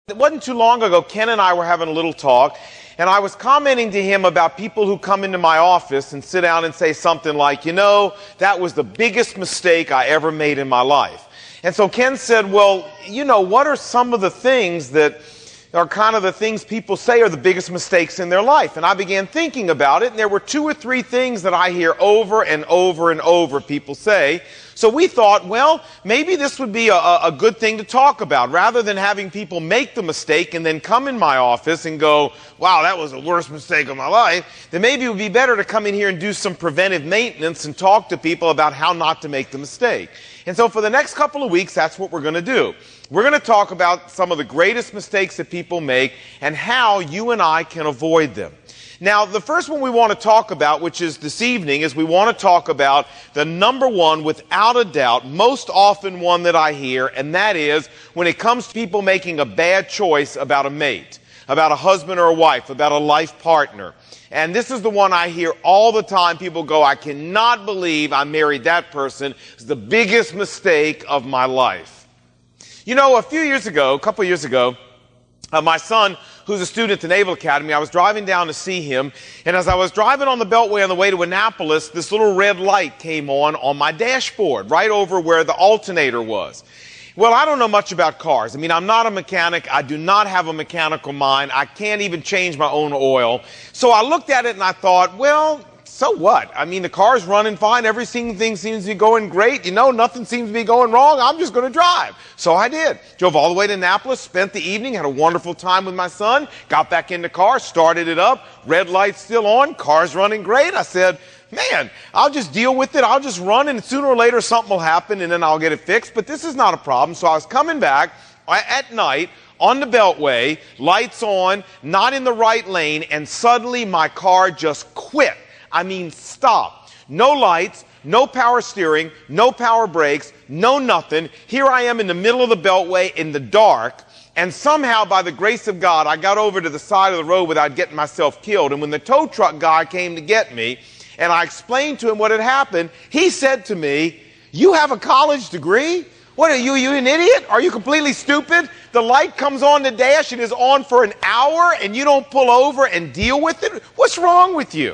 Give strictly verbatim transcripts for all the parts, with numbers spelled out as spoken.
It wasn't too long ago, Ken and I were having a little talk, and I was commenting to him about people who come into my office and sit down and say something like, you know, that was the biggest mistake I ever made in my life. And so Ken said, well, you know, what are some of the things that are kind of the things people say are the biggest mistakes in their life? And I began thinking about it, and there were two or three things that I hear over and over and over people say. So we thought, well, maybe this would be a, a good thing to talk about. Rather than having people make the mistake and then come in my office and go, wow, that was the worst mistake of my life, then maybe it would be better to come in here and do some preventive maintenance and talk to people about how not to make the mistake. And so for the next couple of weeks, that's what we're going to do. We're going to talk about some of the greatest mistakes that people make and how you and I can avoid them. Now, the first one we want to talk about, which is this evening, is we want to talk about the number one, without a doubt, most often one that I hear, and that is when it comes to people making a bad choice about a mate, about a husband or a wife, about a life partner. And this is the one I hear all the time. People go, I cannot believe I married that person. It's the biggest mistake of my life. You know, a few years ago, a couple of years ago, Uh, my son, who's a student at the Naval Academy, I was driving down to see him, and as I was driving on the Beltway on the way to Annapolis, this little red light came on on my dashboard, right over where the alternator was. Well, I don't know much about cars. I mean, I'm not a mechanic. I do not have a mechanical mind. I can't even change my own oil. So I looked at it and I thought, well, so what? I mean, the car's running fine. Everything seems to be going great. You know, nothing seems to be going wrong. I'm just going to drive. So I did. Drove all the way to Annapolis, spent the evening, had a wonderful time with my son, got back in the car, started it up, red light's still on, car's running great. I said, man, I'll just deal with it. I'll just run, and sooner or later something will happen, and then I'll get it fixed. But this is not a problem. So I was coming back at night on the Beltway, lights on, not in the right lane, and suddenly my car just quit. I mean, stop. No lights, no power steering, no power brakes, no nothing. Here I am in the middle of the Beltway in the dark, and somehow, by the grace of God, I got over to the side of the road without getting myself killed. And when the tow truck guy came to get me, and I explained to him what had happened, he said to me, you have a college degree? What are you, you an idiot? Are you completely stupid? The light comes on the dash and is on for an hour, and you don't pull over and deal with it? What's wrong with you?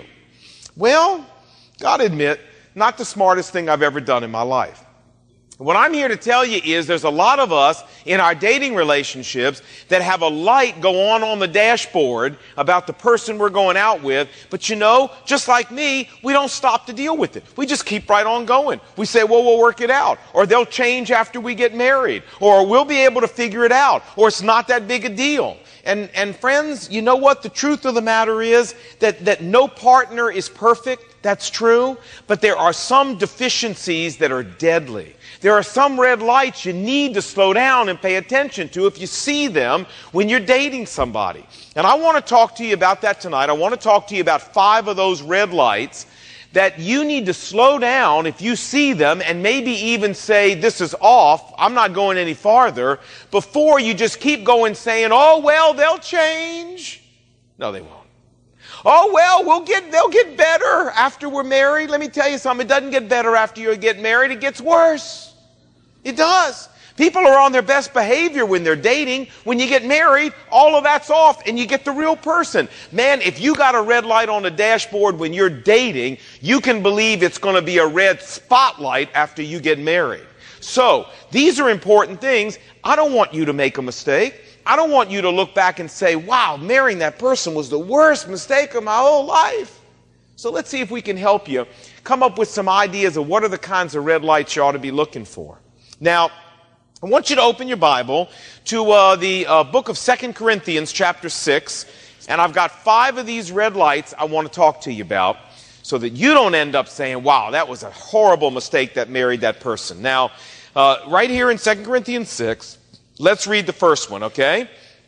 Well, gotta admit, not the smartest thing I've ever done in my life. What I'm here to tell you is there's a lot of us in our dating relationships that have a light go on on the dashboard about the person we're going out with, but you know, just like me, we don't stop to deal with it. We just keep right on going. We say, well, we'll work it out, or they'll change after we get married, or we'll be able to figure it out, or it's not that big a deal. And, and friends, you know what? The truth of the matter is that, that no partner is perfect. That's true. But there are some deficiencies that are deadly. There are some red lights you need to slow down and pay attention to if you see them when you're dating somebody. And I want to talk to you about that tonight. I want to talk to you about five of those red lights that you need to slow down if you see them, and maybe even say, this is off, I'm not going any farther, before you just keep going saying, oh, well, they'll change. No, they won't. Oh, well, we'll get, they'll get better after we're married. Let me tell you something. It doesn't get better after you get married. It gets worse. It does. People are on their best behavior when they're dating. When you get married, all of that's off and you get the real person. Man, if you got a red light on the dashboard when you're dating, you can believe it's going to be a red spotlight after you get married. So, these are important things. I don't want you to make a mistake. I don't want you to look back and say, wow, marrying that person was the worst mistake of my whole life. So let's see if we can help you come up with some ideas of what are the kinds of red lights you ought to be looking for. Now, I want you to open your Bible to uh, the uh, book of Second Corinthians chapter six, and I've got five of these red lights I want to talk to you about so that you don't end up saying, wow, that was a horrible mistake that married that person. Now, uh, right here in Second Corinthians six, let's read the first one, okay?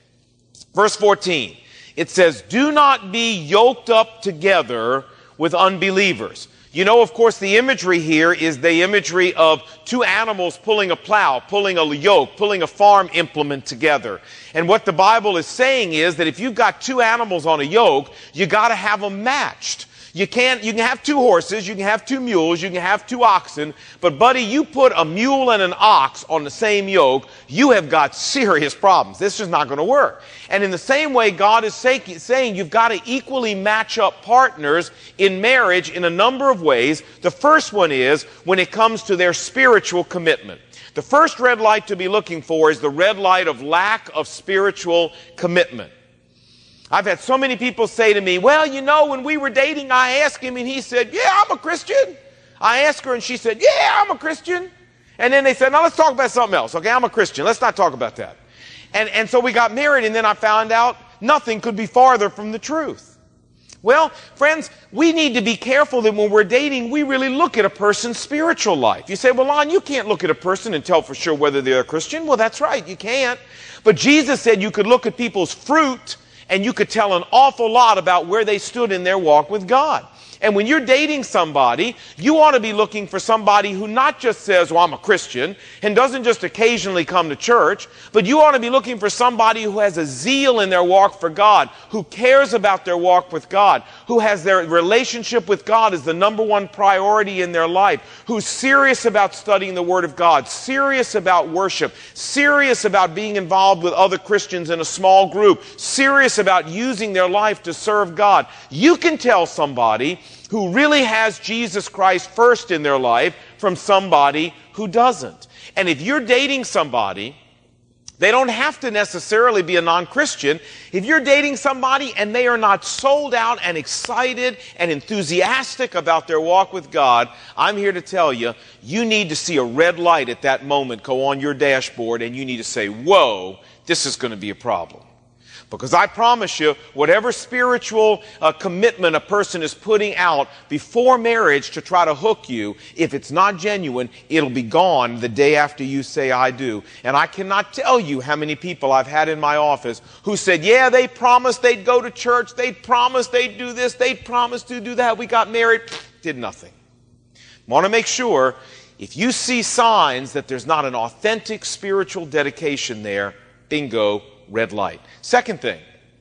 Verse fourteen, it says, do not be yoked up together with unbelievers. You know, of course, the imagery here is the imagery of two animals pulling a plow, pulling a yoke, pulling a farm implement together. And what the Bible is saying is that if you've got two animals on a yoke, you got to have them matched. You can't, you can have two horses, you can have two mules, you can have two oxen, but buddy, you put a mule and an ox on the same yoke, you have got serious problems. This is not going to work. And in the same way, God is say, saying you've got to equally match up partners in marriage in a number of ways. The first one is when it comes to their spiritual commitment. The first red light to be looking for is the red light of lack of spiritual commitment. I've had so many people say to me, well, you know, when we were dating, I asked him and he said, yeah, I'm a Christian. I asked her and she said, yeah, I'm a Christian. And then they said, now let's talk about something else. Okay, I'm a Christian. Let's not talk about that. And, and so we got married, and then I found out nothing could be farther from the truth. Well, friends, we need to be careful that when we're dating, we really look at a person's spiritual life. You say, well, Lon, you can't look at a person and tell for sure whether they're a Christian. Well, that's right, you can't. But Jesus said you could look at people's fruit and you could tell an awful lot about where they stood in their walk with God. And when you're dating somebody, you ought to be looking for somebody who not just says, well, I'm a Christian, and doesn't just occasionally come to church, but you ought to be looking for somebody who has a zeal in their walk for God, who cares about their walk with God, who has their relationship with God as the number one priority in their life, who's serious about studying the Word of God, serious about worship, serious about being involved with other Christians in a small group, serious about using their life to serve God. You can tell somebody who really has Jesus Christ first in their life from somebody who doesn't. And if you're dating somebody, they don't have to necessarily be a non-Christian. If you're dating somebody and they are not sold out and excited and enthusiastic about their walk with God, I'm here to tell you, you need to see a red light at that moment go on your dashboard, and you need to say, whoa, this is going to be a problem. Because I promise you, whatever spiritual uh, commitment a person is putting out before marriage to try to hook you, if it's not genuine, it'll be gone the day after you say, I do. And I cannot tell you how many people I've had in my office who said, yeah, they promised they'd go to church, they'd promised they'd do this, they'd promised to do that, we got married, did nothing. I want to make sure, if you see signs that there's not an authentic spiritual dedication there, bingo, red light. Second thing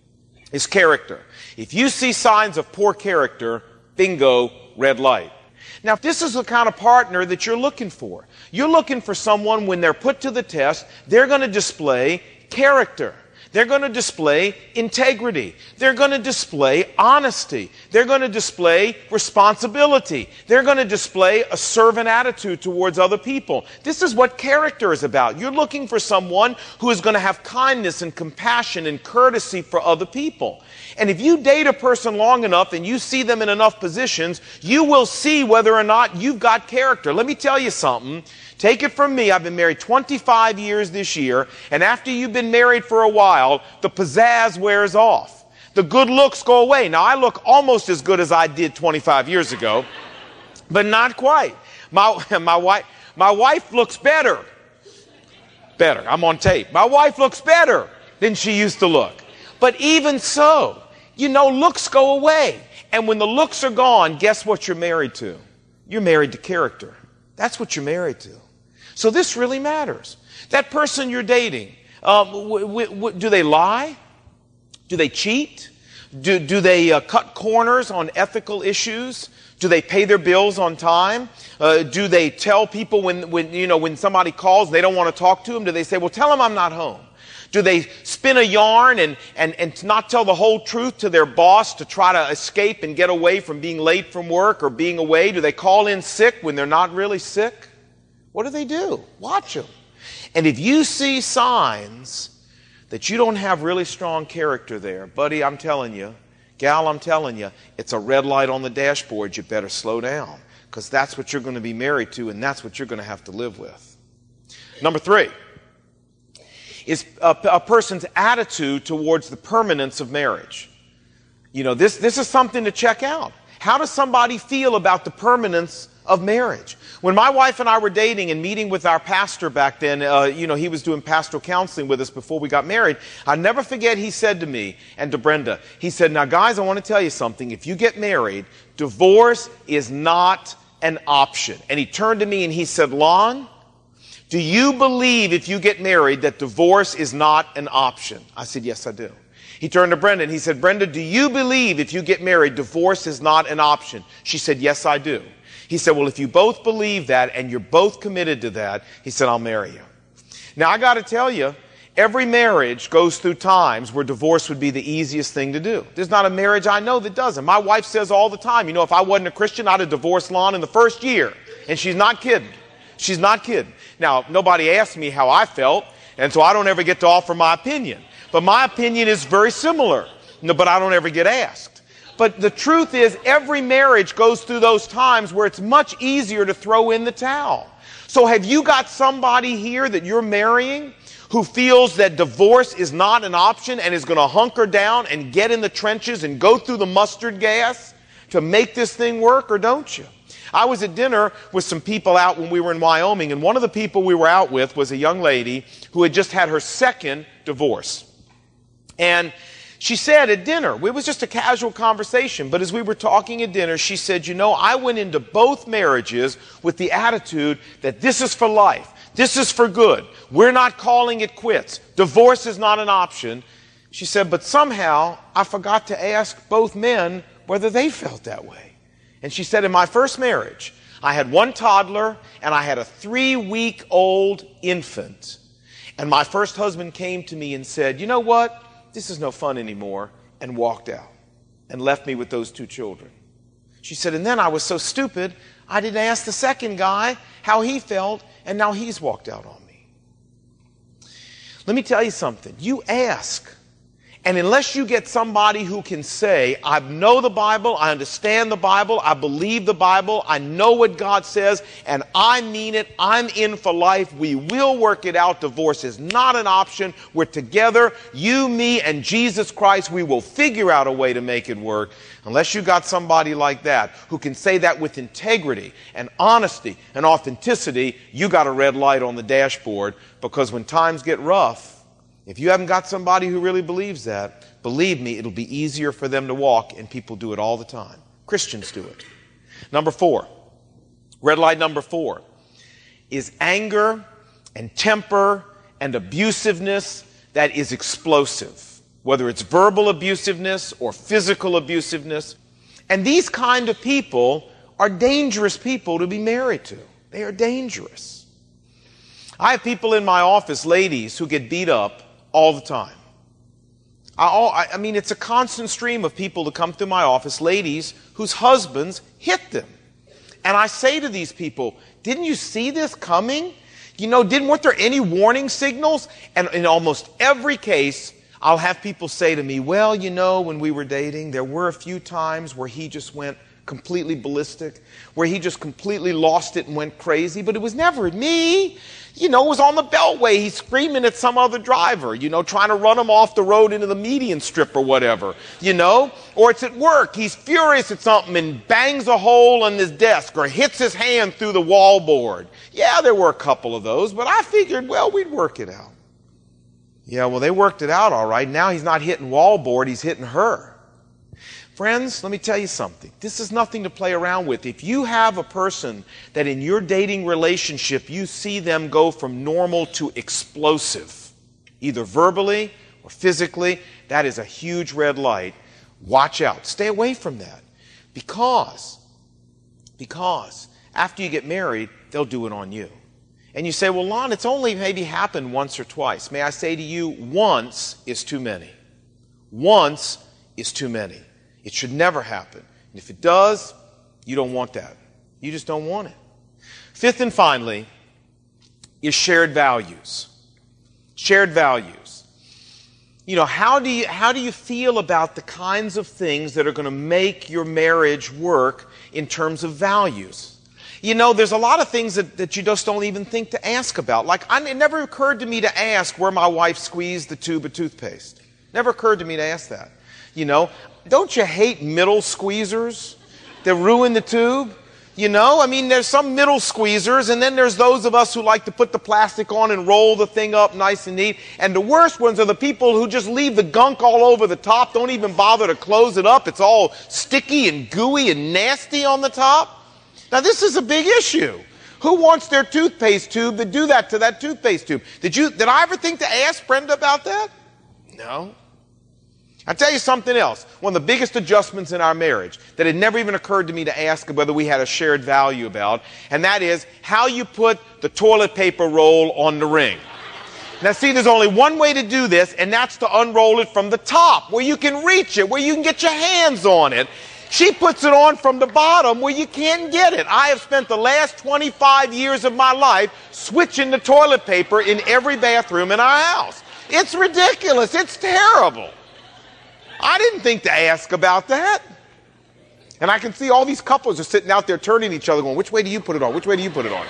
is character. If you see signs of poor character, bingo, red light. Now, if this is the kind of partner that you're looking for, you're looking for someone, when they're put to the test, they're going to display character. They're going to display integrity. They're going to display honesty. They're going to display responsibility. They're going to display a servant attitude towards other people. This is what character is about. You're looking for someone who is going to have kindness and compassion and courtesy for other people. And if you date a person long enough and you see them in enough positions, you will see whether or not you've got character. Let me tell you something. Take it from me, I've been married twenty-five years this year, and after you've been married for a while, the pizzazz wears off. The good looks go away. Now, I look almost as good as I did twenty-five years ago, but not quite. My, my, wife, my wife looks better. Better. I'm on tape. My wife looks better than she used to look. But even so, you know, looks go away. And when the looks are gone, guess what you're married to? You're married to character. That's what you're married to. So this really matters. That person you're dating, um, w- w- w- do they lie? Do they cheat? Do, do they uh, cut corners on ethical issues? Do they pay their bills on time? Uh, do they tell people when, when, you know, when somebody calls, they don't want to talk to them? Do they say, well, tell them I'm not home? Do they spin a yarn and, and, and not tell the whole truth to their boss to try to escape and get away from being late from work or being away? Do they call in sick when they're not really sick? What do they do? Watch them. And if you see signs that you don't have really strong character there, buddy, I'm telling you, gal, I'm telling you, it's a red light on the dashboard. You better slow down, because that's what you're going to be married to, and that's what you're going to have to live with. Number three is a, a person's attitude towards the permanence of marriage. You know, this, this is something to check out. How does somebody feel about the permanence of marriage? When my wife and I were dating and meeting with our pastor back then, uh, you know, he was doing pastoral counseling with us before we got married. I'll never forget he said to me and to Brenda, he said, now guys, I want to tell you something. If you get married, divorce is not an option. And he turned to me and he said, Lon, do you believe if you get married that divorce is not an option? I said, yes, I do. He turned to Brenda and he said, Brenda, do you believe if you get married, divorce is not an option? She said, yes, I do. He said, well, if you both believe that and you're both committed to that, he said, I'll marry you. Now, I got to tell you, every marriage goes through times where divorce would be the easiest thing to do. There's not a marriage I know that doesn't. My wife says all the time, you know, if I wasn't a Christian, I'd have divorced Lon in the first year. And she's not kidding. She's not kidding. Now, nobody asked me how I felt, and so I don't ever get to offer my opinion. But my opinion is very similar, no, but I don't ever get asked. But the truth is, every marriage goes through those times where it's much easier to throw in the towel. So have you got somebody here that you're marrying who feels that divorce is not an option and is going to hunker down and get in the trenches and go through the mustard gas to make this thing work, or don't you? I was at dinner with some people out when we were in Wyoming, and one of the people we were out with was a young lady who had just had her second divorce. And she said at dinner, it was just a casual conversation, but as we were talking at dinner, she said, you know, I went into both marriages with the attitude that this is for life. This is for good. We're not calling it quits. Divorce is not an option. She said, but somehow I forgot to ask both men whether they felt that way. And she said, in my first marriage, I had one toddler and I had a three-week-old infant. And my first husband came to me and said, you know what? This is no fun anymore, and walked out and left me with those two children. She said, and then I was so stupid, I didn't ask the second guy how he felt, and now he's walked out on me. Let me tell you something. You ask. And unless you get somebody who can say, I know the Bible, I understand the Bible, I believe the Bible, I know what God says, and I mean it, I'm in for life, we will work it out, divorce is not an option, we're together, you, me, and Jesus Christ, we will figure out a way to make it work. Unless you got somebody like that who can say that with integrity and honesty and authenticity, you got a red light on the dashboard, because when times get rough, if you haven't got somebody who really believes that, believe me, it'll be easier for them to walk, and people do it all the time. Christians do it. Number four, red light number four, is anger and temper and abusiveness that is explosive, whether it's verbal abusiveness or physical abusiveness. And these kind of people are dangerous people to be married to. They are dangerous. I have people in my office, ladies, who get beat up all the time. I, I mean, it's a constant stream of people that come through my office, ladies whose husbands hit them. And I say to these people, didn't you see this coming? You know, didn't, weren't there any warning signals? And in almost every case, I'll have people say to me, well, you know, when we were dating, there were a few times where he just went completely ballistic, where he just completely lost it and went crazy, but it was never at me. You know, it was on the Beltway. He's screaming at some other driver, you know, trying to run him off the road into the median strip or whatever, you know. Or it's at work. He's furious at something and bangs a hole in his desk or hits his hand through the wallboard. Yeah, there were a couple of those, but I figured, well, we'd work it out. Yeah, well, they worked it out all right. Now he's not hitting wallboard, he's hitting her. Friends, let me tell you something. This is nothing to play around with. If you have a person that in your dating relationship you see them go from normal to explosive, either verbally or physically, that is a huge red light. Watch out. Stay away from that. Because, because after you get married, they'll do it on you. And you say, well, Lon, it's only maybe happened once or twice. May I say to you, once is too many. Once is too many. It should never happen. And if it does, you don't want that. You just don't want it. Fifth and finally is shared values. Shared values. You know, how do you, how do you feel about the kinds of things that are going to make your marriage work in terms of values? You know, there's a lot of things that, that you just don't even think to ask about. Like, I, it never occurred to me to ask where my wife squeezed the tube of toothpaste. Never occurred to me to ask that. You know, don't you hate middle squeezers that ruin the tube? You know, I mean, there's some middle squeezers, and then there's those of us who like to put the plastic on and roll the thing up nice and neat. And the worst ones are the people who just leave the gunk all over the top, don't even bother to close it up. It's all sticky and gooey and nasty on the top. Now, this is a big issue. Who wants their toothpaste tube to do that to that toothpaste tube? Did you, did I ever think to ask Brenda about that? No. I'll tell you something else. One of the biggest adjustments in our marriage that had never even occurred to me to ask whether we had a shared value about, and that is how you put the toilet paper roll on the ring. Now see, there's only one way to do this, and that's to unroll it from the top, where you can reach it, where you can get your hands on it. She puts it on from the bottom where you can't get it. I have spent the last twenty-five years of my life switching the toilet paper in every bathroom in our house. It's ridiculous. It's terrible. I didn't think to ask about that. And I can see all these couples are sitting out there turning to each other going, which way do you put it on? Which way do you put it on?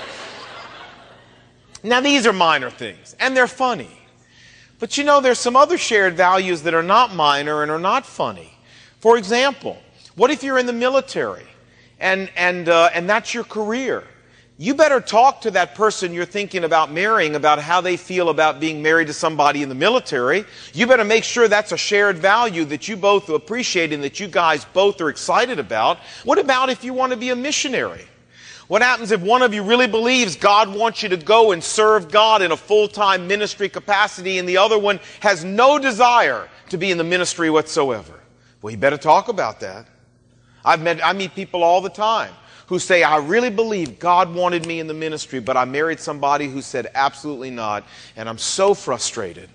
Now, these are minor things, and they're funny. But you know, there's some other shared values that are not minor and are not funny. For example, what if you're in the military and, and, uh, and that's your career? You better talk to that person you're thinking about marrying about how they feel about being married to somebody in the military. You better make sure that's a shared value that you both appreciate and that you guys both are excited about. What about if you want to be a missionary? What happens if one of you really believes God wants you to go and serve God in a full-time ministry capacity and the other one has no desire to be in the ministry whatsoever? Well, you better talk about that. I've met, I meet people all the time who say, I really believe God wanted me in the ministry, but I married somebody who said absolutely not, and I'm so frustrated.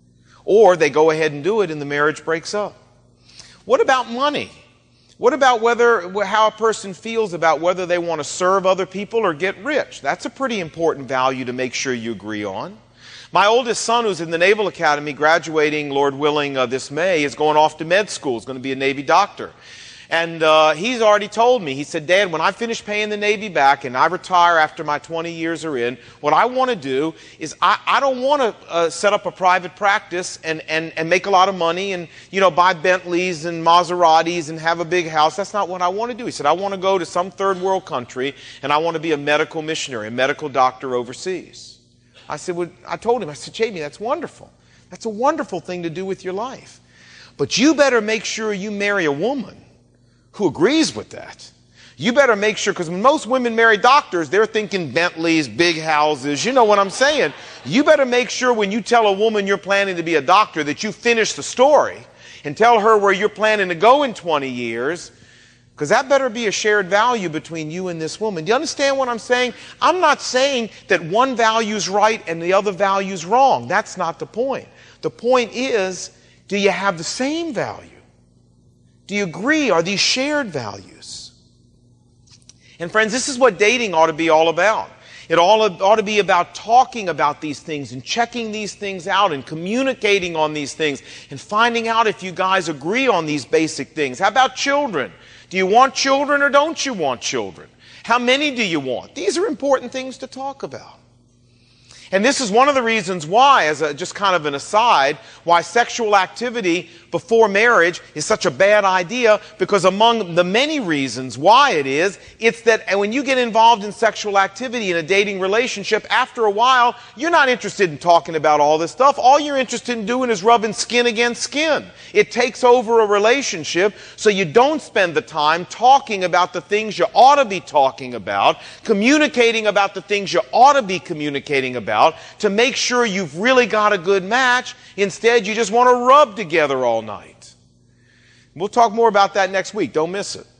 Or they go ahead and do it and the marriage breaks up. What about money? What about whether how a person feels about whether they want to serve other people or get rich? That's a pretty important value to make sure you agree on. My oldest son, who's in the Naval Academy, graduating, Lord willing, uh, this May, is going off to med school. He's going to be a Navy doctor. And uh, he's already told me, he said, Dad, when I finish paying the Navy back and I retire after my twenty years are in, what I want to do is I, I don't want to uh, set up a private practice and, and, and make a lot of money and, you know, buy Bentleys and Maseratis and have a big house. That's not what I want to do. He said, I want to go to some third world country and I want to be a medical missionary, a medical doctor overseas. I said, well, I told him, I said, Jamie, that's wonderful. That's a wonderful thing to do with your life. But you better make sure you marry a woman who agrees with that. You better make sure, because when most women marry doctors, they're thinking Bentleys, big houses, you know what I'm saying. You better make sure when you tell a woman you're planning to be a doctor that you finish the story and tell her where you're planning to go in twenty years, because that better be a shared value between you and this woman. Do you understand what I'm saying? I'm not saying that one value's right and the other value's wrong. That's not the point. The point is, do you have the same value? Do you agree? Are these shared values? And friends, this is what dating ought to be all about. It all ought to be about talking about these things and checking these things out and communicating on these things and finding out if you guys agree on these basic things. How about children? Do you want children or don't you want children? How many do you want? These are important things to talk about. And this is one of the reasons why, as a, just kind of an aside, why sexual activity before marriage is such a bad idea, because among the many reasons why it is, it's that when you get involved in sexual activity in a dating relationship, after a while, you're not interested in talking about all this stuff. All you're interested in doing is rubbing skin against skin. It takes over a relationship, so you don't spend the time talking about the things you ought to be talking about, communicating about the things you ought to be communicating about, to make sure you've really got a good match. Instead, you just want to rub together all night. We'll talk more about that next week. Don't miss it.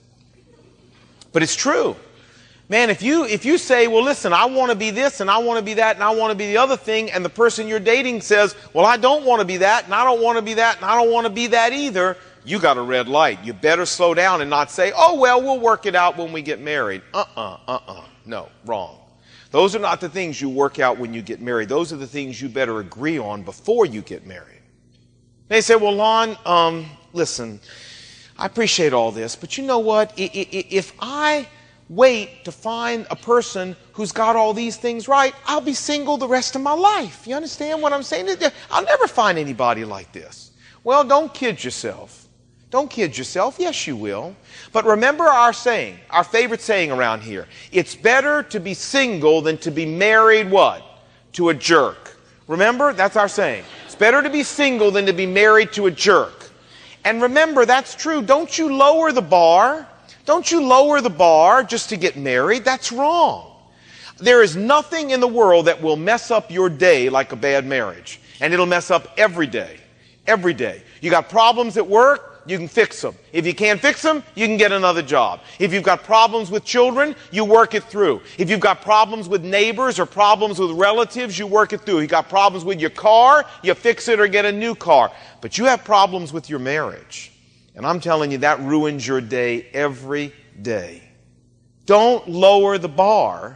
But it's true. Man, if you if you say, well, listen, I want to be this and I want to be that and I want to be the other thing, and the person you're dating says, well, I don't want to be that and I don't want to be that and I don't want to be that either, you got a red light. You better slow down and not say, oh, well, we'll work it out when we get married. Uh-uh, uh-uh. No, wrong. Those are not the things you work out when you get married. Those are the things you better agree on before you get married. They say, well, Lon, um, listen, I appreciate all this, but you know what? If I wait to find a person who's got all these things right, I'll be single the rest of my life. You understand what I'm saying? I'll never find anybody like this. Well, don't kid yourself. Don't kid yourself. Yes, you will. But remember our saying, our favorite saying around here. It's better to be single than to be married, what? To a jerk. Remember? That's our saying. It's better to be single than to be married to a jerk. And remember, that's true. Don't you lower the bar. Don't you lower the bar just to get married. That's wrong. There is nothing in the world that will mess up your day like a bad marriage. And it'll mess up every day. every day. You got problems at work, you can fix them. If you can't fix them, you can get another job. If you've got problems with children, you work it through. If you've got problems with neighbors or problems with relatives, you work it through. If you've got problems with your car, you fix it or get a new car. But you have problems with your marriage. And I'm telling you, that ruins your day every day. Don't lower the bar.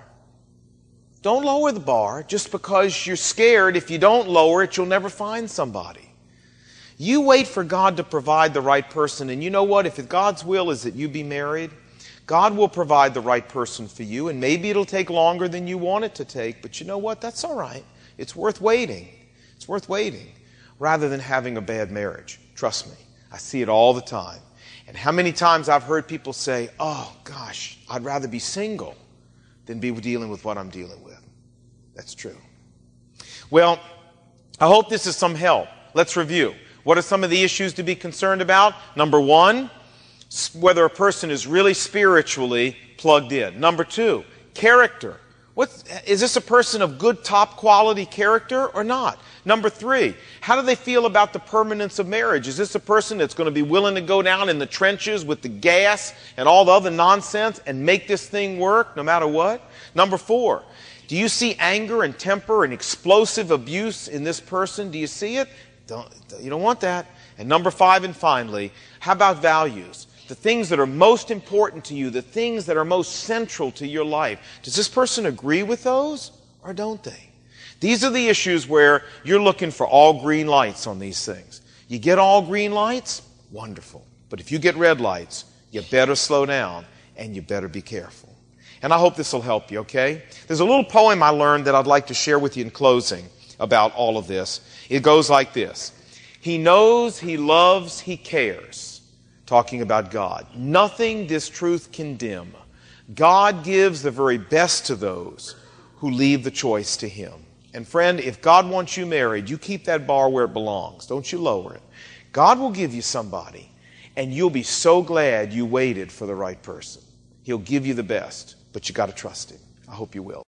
Don't lower the bar just because you're scared. If you don't lower it, you'll never find somebody. You wait for God to provide the right person, and you know what? If God's will is that you be married, God will provide the right person for you, and maybe it'll take longer than you want it to take, but you know what? That's all right. It's worth waiting. It's worth waiting rather than having a bad marriage. Trust me. I see it all the time. And how many times I've heard people say, oh, gosh, I'd rather be single than be dealing with what I'm dealing with. That's true. Well, I hope this is some help. Let's review. What are some of the issues to be concerned about? Number one, whether a person is really spiritually plugged in. Number two, character. What, is this a person of good top quality character or not? Number three, how do they feel about the permanence of marriage? Is this a person that's going to be willing to go down in the trenches with the gas and all the other nonsense and make this thing work no matter what? Number four, do you see anger and temper and explosive abuse in this person? Do you see it? Don't, you don't want that. And number five, and finally, how about values? The things that are most important to you, the things that are most central to your life. Does this person agree with those or don't they? These are the issues where you're looking for all green lights on these things. You get all green lights, wonderful. But if you get red lights, you better slow down and you better be careful. And I hope this will help you, okay? There's a little poem I learned that I'd like to share with you in closing about all of this. It goes like this. He knows, he loves, he cares. Talking about God. Nothing this truth can dim. God gives the very best to those who leave the choice to him. And friend, if God wants you married, you keep that bar where it belongs. Don't you lower it. God will give you somebody, and you'll be so glad you waited for the right person. He'll give you the best, but you got to trust him. I hope you will.